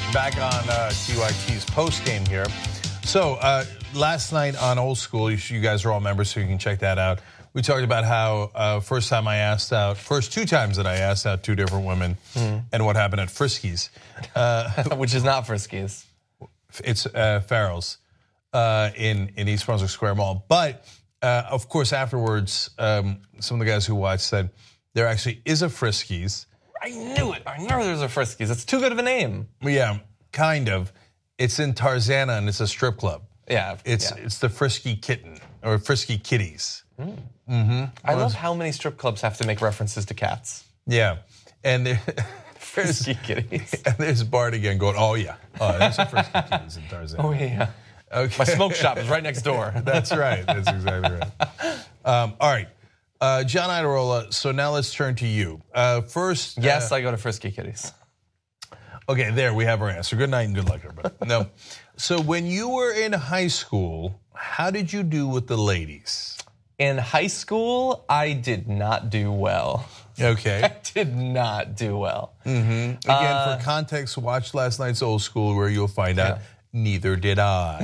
back on TYT's post game here. So last night on Old School, you guys are all members, so you can check that out. We talked about how first two times that I asked out two different women, and what happened at Friskies, which is not Friskies. It's Farrell's in East Brunswick Square Mall. But of course, afterwards, some of the guys who watched said there actually is a Friskies. I knew it. I knew there was a Friskies. It's too good of a name. Yeah, kind of. It's in Tarzana and it's a strip club. Yeah, it's the Frisky Kitten or Frisky Kitties. I love how many strip clubs have to make references to cats. Yeah, and Frisky Kitties. And there's Bart again going, oh yeah, there's a Frisky Kitties in Tarzana. Oh yeah. Okay. My smoke shop is right next door. That's right. That's exactly right. All right. John Iadarola, so now let's turn to you. First. Yes, I go to Frisky Kitties. Okay, there we have our answer. Good night and good luck, everybody. No. So when you were in high school, how did you do with the ladies? In high school, I did not do well. Okay. I did not do well. Again, for context, watch last night's Old School where you'll find out neither did I.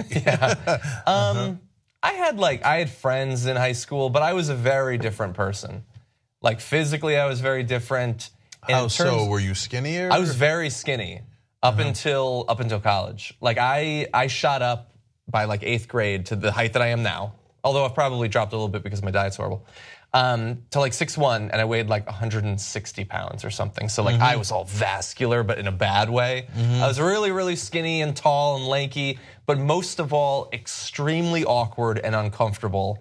I had friends in high school, but I was a very different person. Like physically, I was very different. How so? Were you skinnier? I was very skinny up until college. Like I shot up by like 8th grade to the height that I am now. Although I've probably dropped a little bit because my diet's horrible. To like 6'1", and I weighed like 160 pounds or something. So like I was all vascular, but in a bad way. I was really, really skinny and tall and lanky, but most of all, extremely awkward and uncomfortable.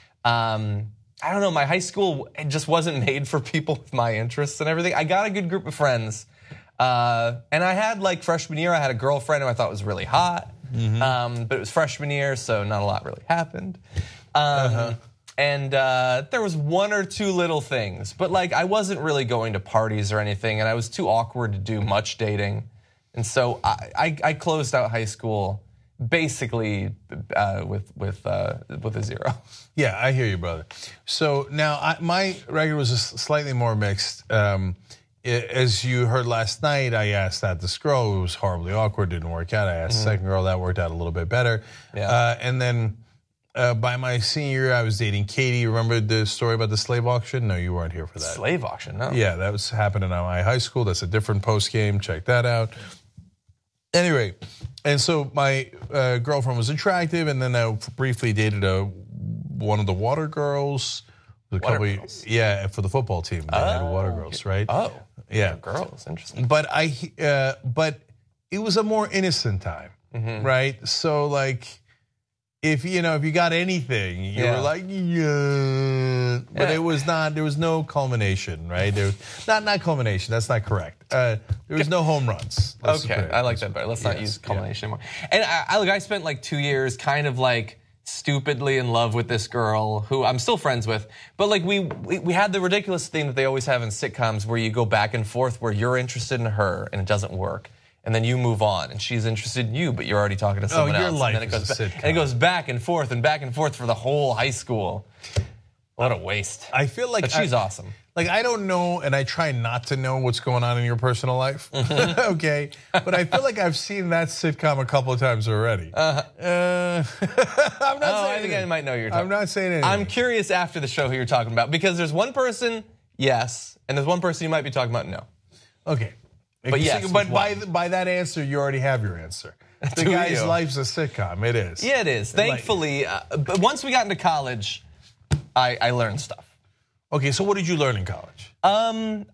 I don't know, my high school, it just wasn't made for people with my interests and everything. I got a good group of friends. And I had like freshman year, I had a girlfriend who I thought was really hot. But it was freshman year, so not a lot really happened. And there was one or two little things, but like I wasn't really going to parties or anything, and I was too awkward to do much dating. And so I closed out high school basically with a 0. Yeah, I hear you, brother. So now my record was just slightly more mixed. As you heard last night, I asked out this girl. It was horribly awkward, didn't work out. I asked the second girl, that worked out a little bit better. Yeah. And then by my senior year, I was dating Katie. Remember the story about the slave auction? No, you weren't here for that. Slave auction, no. Yeah, that was happening at my high school. That's a different post game. Check that out. Anyway, and so my girlfriend was attractive, and then I briefly dated one of the water girls. Yeah, for the football team. They had water girls, right? Oh. Yeah, girls, interesting. But but it was a more innocent time, right? So like, if you got anything, you were like, yeah. But it was not. There was no culmination, right? There was not culmination. That's not correct. There was no home runs. Okay, I like that better. Let's not use culmination anymore. And I spent like 2 years kind of like stupidly in love with this girl who I'm still friends with, but like we had the ridiculous thing that they always have in sitcoms where you go back and forth where you're interested in her and it doesn't work, and then you move on and she's interested in you, but you're already talking to someone else. Your life and then is a sitcom. And it goes back and forth for the whole high school. What a waste. I feel like she's awesome. Like, I don't know, and I try not to know what's going on in your personal life, okay? But I feel like I've seen that sitcom a couple of times already. I'm not saying I think I might know who you're talking about. I'm not saying anything. I'm curious after the show who you're talking about, because there's one person, yes, and there's one person you might be talking about, no. Okay. But yes. But by that answer, you already have your answer. The guy's life's a sitcom. It is. Yeah, it is. Thankfully, but once we got into college, I learned stuff. Okay, so what did you learn in college? I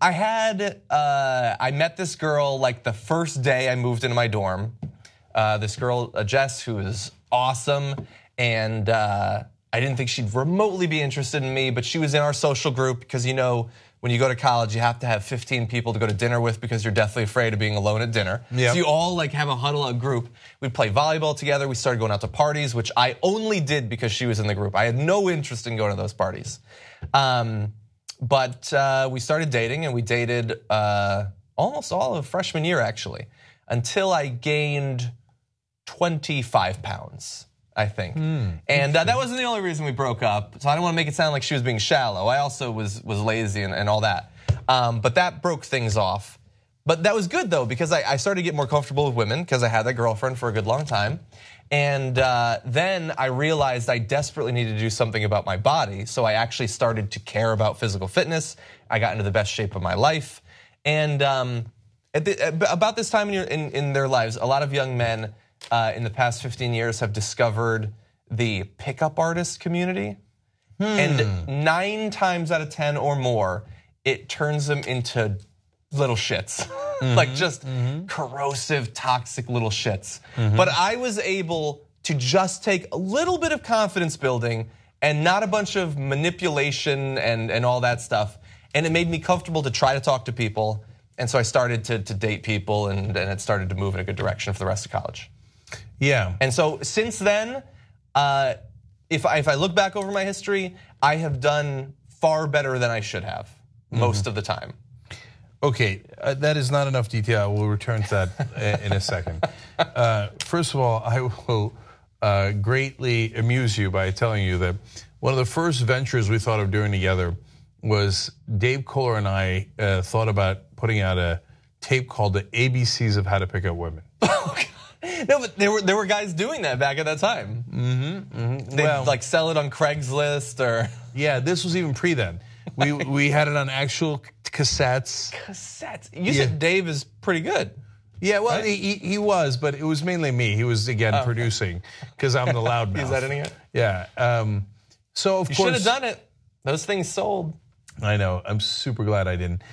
met this girl like the first day I moved into my dorm. This girl, Jess, who is awesome, and I didn't think she'd remotely be interested in me, but she was in our social group because, when you go to college, you have to have 15 people to go to dinner with because you're deathly afraid of being alone at dinner. Yep. So you all like have a huddle, a group. We'd play volleyball together. We started going out to parties, which I only did because she was in the group. I had no interest in going to those parties. But we started dating, and we dated almost all of freshman year, actually, until I gained 25 pounds. I think. And that wasn't the only reason we broke up. So I don't want to make it sound like she was being shallow. I also was lazy and all that. But that broke things off. But that was good though, because I started to get more comfortable with women because I had that girlfriend for a good long time. And then I realized I desperately needed to do something about my body. So I actually started to care about physical fitness. I got into the best shape of my life. And about this time in their lives, a lot of young men in the past 15 years have discovered the pickup artist community. And 9 times out of 10 or more, it turns them into little shits. Like just corrosive, toxic little shits. But I was able to just take a little bit of confidence building and not a bunch of manipulation and all that stuff. And it made me comfortable to try to talk to people. And so I started to date people, and it started to move in a good direction for the rest of college. Yeah. And so since then, if I look back over my history, I have done far better than I should have most of the time. Okay, that is not enough detail. We'll return to that in a second. First of all, I will greatly amuse you by telling you that one of the first ventures we thought of doing together was Dave Kohler and I thought about putting out a tape called The ABCs of How to Pick Up Women. No, but there were guys doing that back at that time. They'd like sell it on Craigslist or. Yeah, this was even pre then. We had it on actual cassettes. Cassettes. You said Dave is pretty good. Yeah, well, right? he was, but it was mainly me. He was again producing because I'm the loudmouth. He's editing it. Yeah. So of course you should have done it. Those things sold. I know. I'm super glad I didn't.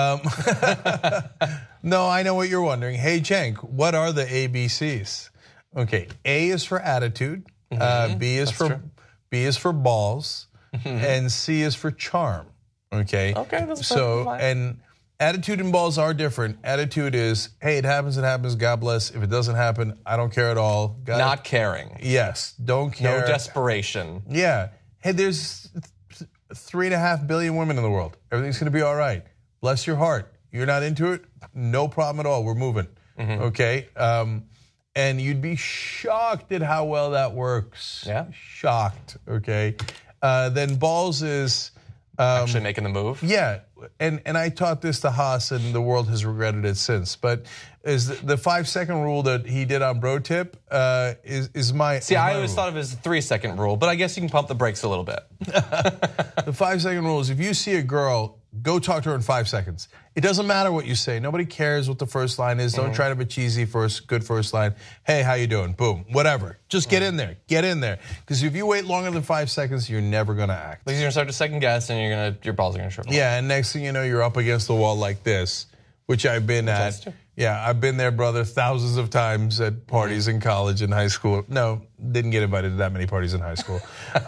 No, I know what you're wondering. Hey, Cenk, what are the ABCs? Okay, A is for attitude. B is for balls. And C is for charm. Okay. Okay, that's so fine. And attitude and balls are different. Attitude is, hey, it happens, God bless. If it doesn't happen, I don't care at all. Not caring. Yes, don't care. No desperation. Yeah. Hey, there's 3.5 billion women in the world. Everything's gonna be all right. Bless your heart. You're not into it? No problem at all. We're moving. Okay. And you'd be shocked at how well that works. Yeah. Shocked. Okay. Then balls is actually making the move. Yeah, and I taught this to Haas, and the world has regretted it since. But is the 5-second rule that he did on Bro Tip is my see? I always thought of it as a 3-second rule, but I guess you can pump the brakes a little bit. The 5-second rule is if you see a girl, go talk to her in 5 seconds. It doesn't matter what you say. Nobody cares what the first line is. Don't try to be cheesy good first line. Hey, how you doing? Boom, whatever. Just get in there. Get in there. Because if you wait longer than 5 seconds, you're never gonna act. Because you're gonna start to second guess, and your balls are gonna shrivel. Yeah, and next thing you know, you're up against the wall like this, which I've been at. Yeah, I've been there, brother, thousands of times at parties in college and high school. No, didn't get invited to that many parties in high school.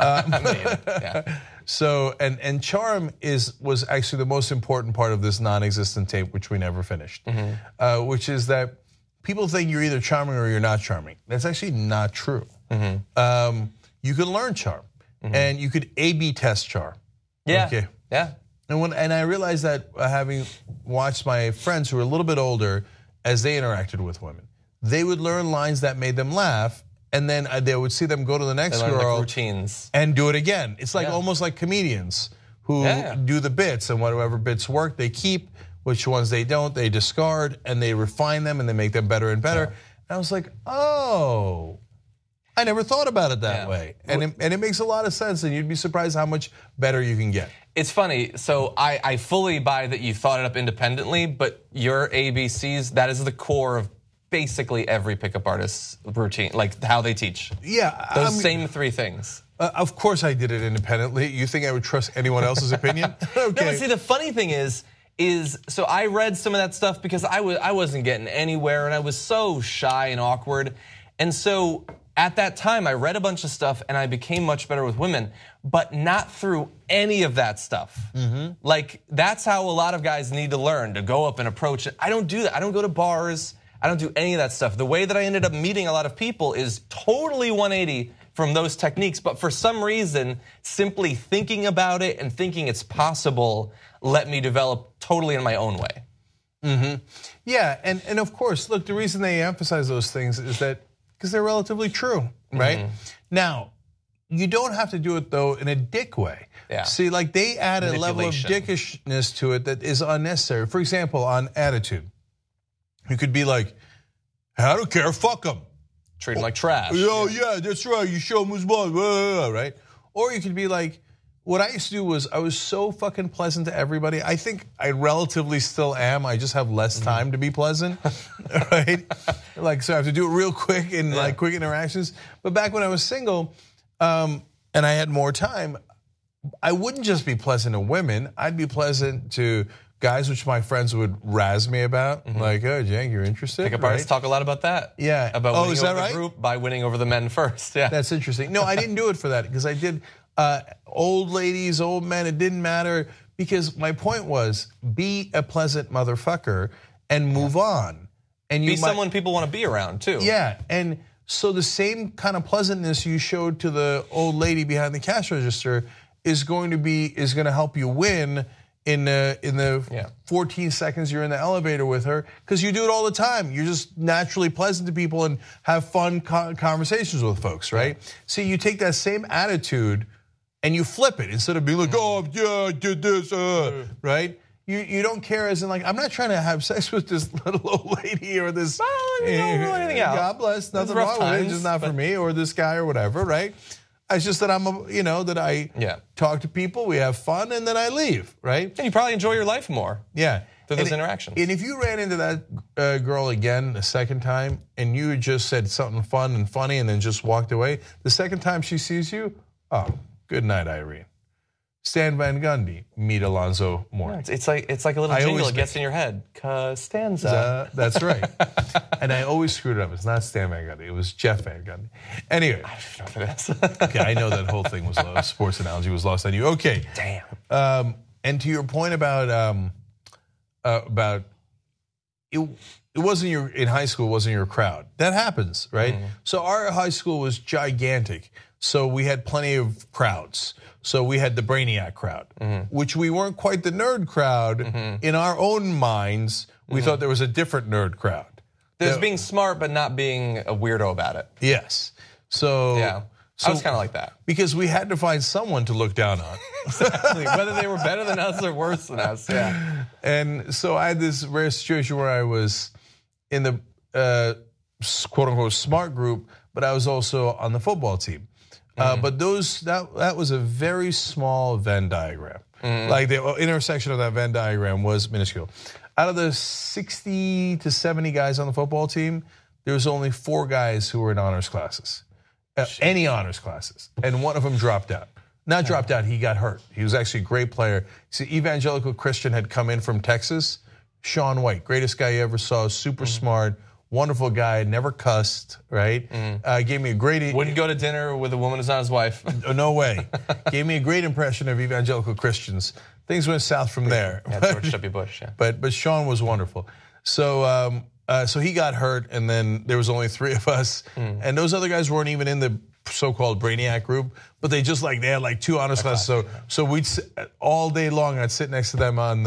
Yeah. So, and charm was actually the most important part of this non-existent tape, which we never finished, which is that people think you're either charming or you're not charming. That's actually not true. You can learn charm, and you could A/B test charm. Yeah. Okay. Yeah. And I realized that having watched my friends who were a little bit older, as they interacted with women, they would learn lines that made them laugh. And then they would see them go to the next girl like routines and do it again. It's like almost like comedians who do the bits, and whatever bits work, they keep. Which ones they don't, they discard, and they refine them, and they make them better and better. And I was like, oh, I never thought about it that way. And it makes a lot of sense, and you'd be surprised how much better you can get. It's funny. So I fully buy that you thought it up independently, but your ABCs, that is the core of basically every pickup artist's routine, like how they teach. Yeah. Those same 3 things. Of course I did it independently. You think I would trust anyone else's opinion? Okay. No, but see, the funny thing is so I read some of that stuff because I wasn't getting anywhere, and I was so shy and awkward. And so at that time, I read a bunch of stuff, and I became much better with women, but not through any of that stuff. Like, that's how a lot of guys need to learn, to go up and approach it. I don't do that. I don't go to bars. I don't do any of that stuff. The way that I ended up meeting a lot of people is totally 180 from those techniques, but for some reason, simply thinking about it and thinking it's possible let me develop totally in my own way. Yeah, and of course, look, the reason they emphasize those things is that because they're relatively true, right? Now, you don't have to do it though in a dick way. Yeah. See, like they add a level of dickishness to it that is unnecessary. For example, on attitude, You could be like, I don't care, fuck them. Treat them like trash. Oh, yeah, that's right. You show them who's boss, right? Or you could be like, what I used to do was I was so fucking pleasant to everybody. I think I relatively still am. I just have less time to be pleasant, right? Like, so I have to do it real quick in like quick interactions. But back when I was single and I had more time, I wouldn't just be pleasant to women. I'd be pleasant to guys, which my friends would razz me about, like, oh, Cenk, you're interested? Pickup artists talk a lot about that. Yeah. About winning is that over right? the group by winning over the men first. Yeah. That's interesting. No, I didn't do it for that because I did old ladies, old men, it didn't matter because my point was be a pleasant motherfucker and move on. And you be someone people want to be around too. Yeah, and so the same kind of pleasantness you showed to the old lady behind the cash register is going to help you win in the 14 seconds you're in the elevator with her because you do it all the time. You're just naturally pleasant to people and have fun conversations with folks, right? See, you take that same attitude and you flip it instead of being like, oh yeah, I did this, right? You don't care as in like, I'm not trying to have sex with this little old lady or this. Well, you don't rule anything out. God bless, nothing wrong with it, it's just not for me or this guy or whatever, right? It's just that I talk to people, we have fun, and then I leave, right? And you probably enjoy your life more. Yeah. Through those interactions. And if you ran into that girl again a second time and you just said something fun and funny and then just walked away, the second time she sees you, oh, good night, Irene. Stan Van Gundy, meet Alonzo Mourning. Yeah, it's like a little jingle that gets in your head. Costanza. That's right. And I always screwed it up. It's not Stan Van Gundy. It was Jeff Van Gundy. Anyway. I don't know if it is. Okay, I know that whole thing was lost. Sports analogy was lost on you. Okay. Damn. And to your point about it wasn't in high school, it wasn't your crowd. That happens, right? So our high school was gigantic. So we had plenty of crowds. So we had the Brainiac crowd, which we weren't quite the nerd crowd. In our own minds, we thought there was a different nerd crowd. There's being smart but not being a weirdo about it. Yes. So yeah. I was kind of like that. Because we had to find someone to look down on. Exactly. Whether they were better than us or worse than us. Yeah. And so I had this rare situation where I was in the quote unquote smart group, but I was also on the football team. But that was a very small Venn diagram. Like the intersection of that Venn diagram was minuscule. Out of the 60 to 70 guys on the football team, there was only 4 guys who were in honors classes. Any honors classes. And one of them dropped out. Not dropped out, he got hurt. He was actually a great player. See, evangelical Christian had come in from Texas. Shaun White, greatest guy you ever saw, super smart. Wonderful guy, never cussed, right? Gave me a great... Wouldn't go to dinner with a woman who's not his wife. No way. Gave me a great impression of evangelical Christians. Things went south from there. Yeah, George W. Bush, yeah. But Shaun was wonderful. So so he got hurt, and then there was only 3 of us. And those other guys weren't even in the so-called Brainiac group, but they had like 2 honors classes. So we'd all day long, I'd sit next to them by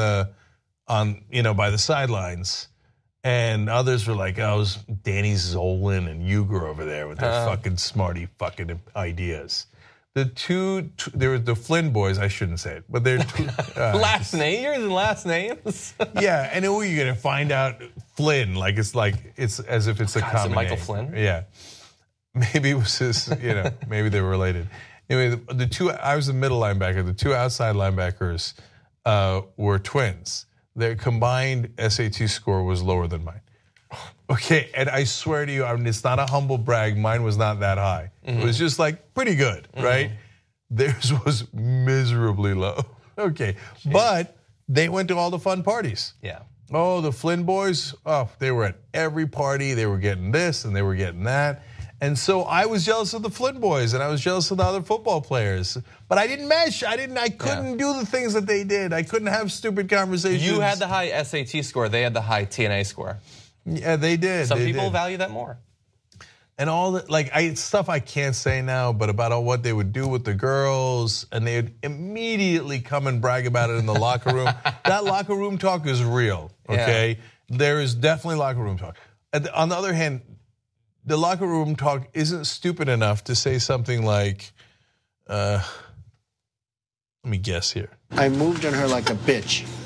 the sidelines. And others were like, oh, it was Danny Zolan and Uger over there with their fucking smarty fucking ideas. There were the Flynn boys, I shouldn't say it, but they're last name? You're using last names? Yeah, and who are you gonna find out Flynn? Like it's as if it's a common name. Michael Flynn? Yeah. Maybe it was his, maybe they were related. Anyway, I was the middle linebacker. The 2 outside linebackers were twins. Their combined SAT score was lower than mine. Okay, and I swear to you, it's not a humble brag. Mine was not that high. It was just like pretty good, right? Theirs was miserably low. Okay, but they went to all the fun parties. Yeah. Oh, the Flynn boys, they were at every party. They were getting this and they were getting that. And so I was jealous of the Flynn boys and I was jealous of the other football players. But I didn't mesh. I couldn't do the things that they did. I couldn't have stupid conversations. You had the high SAT score. They had the high TNA score. Yeah, they did. Some people value that more. And all that, stuff I can't say now, but about what they would do with the girls, and they'd immediately come and brag about it in the locker room. That locker room talk is real, okay? Yeah. There is definitely locker room talk. On the other hand, the locker room talk isn't stupid enough to say something like, let me guess here. I moved on her like a bitch.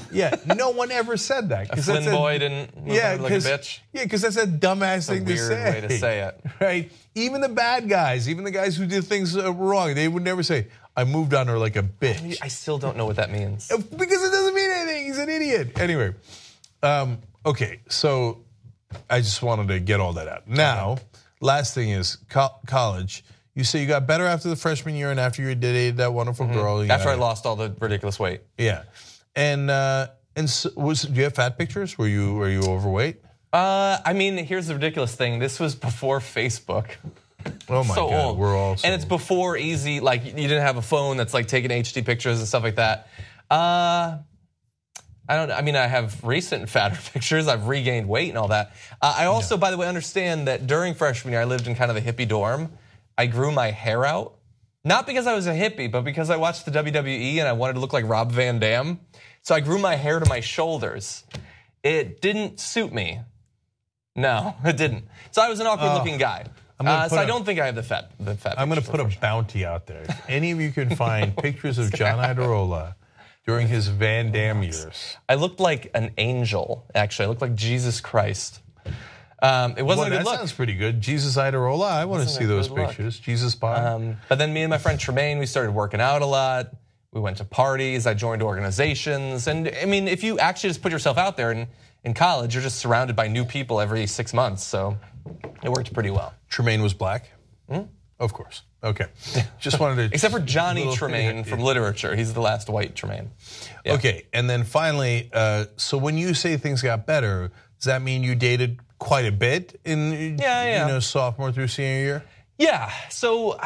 Yeah, no one ever said that. A Flynn boy didn't look like a bitch? Yeah, because that's a dumbass thing to say. Weird way to say it. Right? Even the bad guys, even the guys who did things wrong, they would never say, I moved on her like a bitch. I still don't know what that means. Because it doesn't mean anything. He's an idiot. Anyway, okay, so I just wanted to get all that out. Now, last thing is college. You say you got better after the freshman year and after you dated that wonderful girl. After I lost all the ridiculous weight. Yeah. And so do you have fat pictures? Were you overweight? I mean, here's the ridiculous thing. This was before Facebook. Oh my God, old. We're all so and it's before easy, like you didn't have a phone that's like taking HD pictures and stuff like that. I have recent fatter pictures. I've regained weight and all that. I also, by the way, understand that during freshman year, I lived in kind of a hippie dorm. I grew my hair out. Not because I was a hippie, but because I watched the WWE and I wanted to look like Rob Van Dam. So I grew my hair to my shoulders. It didn't suit me. No, it didn't. So I was an awkward looking guy. So I don't think I have the fat. I'm going to put a bounty out there. If any of you can find pictures of John Iadarola during his Van Damme years. I looked like an angel, actually. I looked like Jesus Christ. It wasn't a good look. That sounds pretty good. Jesus Iadarola, I want to see those pictures. Jesus Pie. But then me and my friend Tremaine, we started working out a lot. We went to parties. I joined organizations. And I mean, if you actually just put yourself out there in college, you're just surrounded by new people every 6 months. So it worked pretty well. Tremaine was black? Of course. Okay. Just wanted to... Except for Johnny Tremaine from literature. He's the last white Tremaine. Yeah. Okay. And then finally, so when you say things got better, does that mean you dated quite a bit in sophomore through senior year? Yeah. So,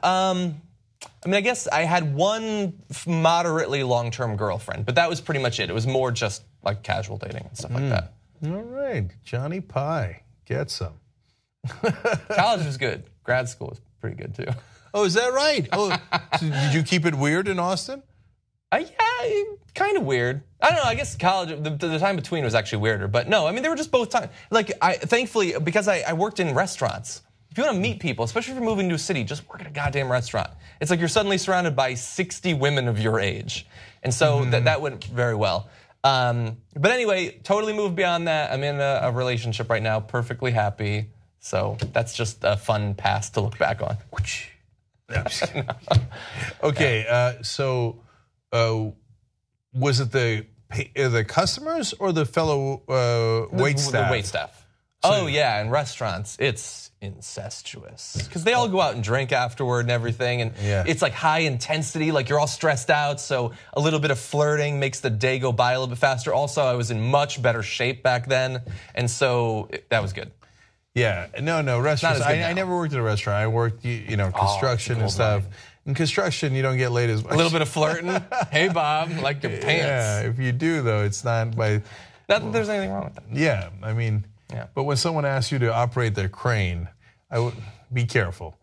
I guess I had one moderately long-term girlfriend, but that was pretty much it. It was more just like casual dating and stuff like that. All right. Johnny Pie. Get some. College was good. Grad school was pretty good too. Oh, is that right? Oh, so did you keep it weird in Austin? Yeah, kind of weird. I don't know. I guess college, the time between was actually weirder. But no, I mean, they were just both times. Like, thankfully, because I worked in restaurants. If you want to meet people, especially if you're moving to a city, just work at a goddamn restaurant. It's like you're suddenly surrounded by 60 women of your age. And so that went very well. But anyway, totally moved beyond that. I'm in a relationship right now, perfectly happy. So that's just a fun past to look back on. No, I'm just kidding. Okay, so was it the customers or the fellow wait staff? The wait staff. So, yeah, in restaurants, it's incestuous because they all go out and drink afterward and everything, and it's like high intensity, like you're all stressed out, so a little bit of flirting makes the day go by a little bit faster. Also, I was in much better shape back then, and so that was good. Yeah, no, restaurants. I never worked at a restaurant. I worked, construction and stuff. In construction, you don't get laid as much. A little bit of flirting. Hey, Bob, like your pants. Yeah, if you do, though, it's not by... Not that there's anything wrong with that. Yeah, I mean, but when someone asks you to operate their crane, I would be careful.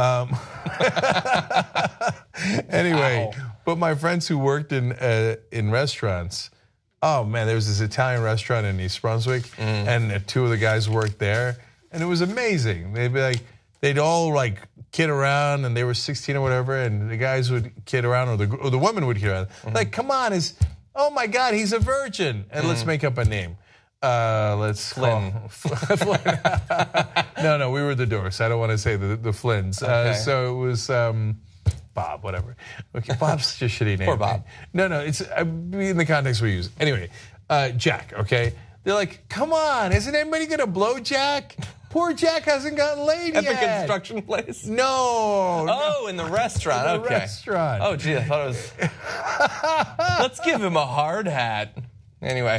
Anyway, but my friends who worked in restaurants, oh, man, there was this Italian restaurant in East Brunswick, and two of the guys worked there, and it was amazing. They'd be like, they'd all like kid around, and they were 16 or whatever, and the guys would kid around, or the woman would kid around. Like, come on, oh my God, he's a virgin, and let's make up a name. Let's Flynn. Flynn. No, we were the Dorks. I don't want to say the Flynns. Okay. So it was Bob, whatever. Okay, Bob's just a shitty name. Poor Bob. No, it's in the context we use. Anyway, Jack. Okay, they're like, come on, isn't anybody gonna blow Jack? Poor Jack hasn't gotten laid At yet. the construction place? No. Oh, in the restaurant. In the restaurant. Oh, gee, I thought it was. Let's give him a hard hat. Anyway,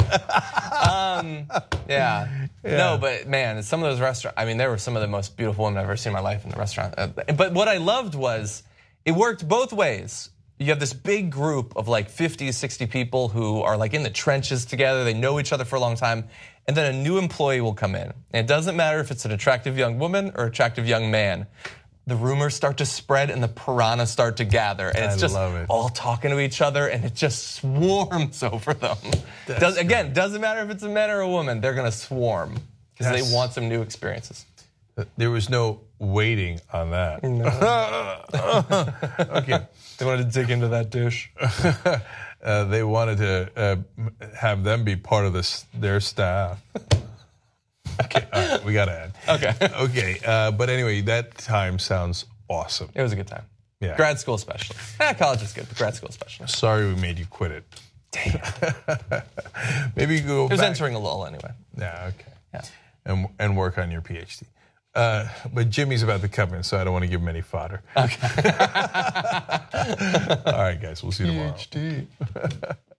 yeah. No, but man, some of those restaurants, I mean, there were some of the most beautiful women I've ever seen in my life in the restaurant. But what I loved was it worked both ways. You have this big group of like 50, 60 people who are like in the trenches together. They know each other for a long time. And then a new employee will come in. And it doesn't matter if it's an attractive young woman or attractive young man. The rumors start to spread and the piranhas start to gather. And it's just all talking to each other and it just swarms over them. Doesn't matter if it's a man or a woman, they're going to swarm because they want some new experiences. There was no waiting on that. No. Okay. They wanted to dig into that douche. they wanted to have them be part of their staff. Okay, all right, we got to end. Okay, but anyway, that time sounds awesome. It was a good time. Yeah. Grad school especially. College is good, but grad school especially. Sorry we made you quit it. Damn. Maybe you can go It was back. entering a lull anyway. Yeah, okay. Yeah. And work on your PhD. But Jimmy's about to come in, so I don't want to give him any fodder. Okay. All right, guys, we'll see you tomorrow. PhD.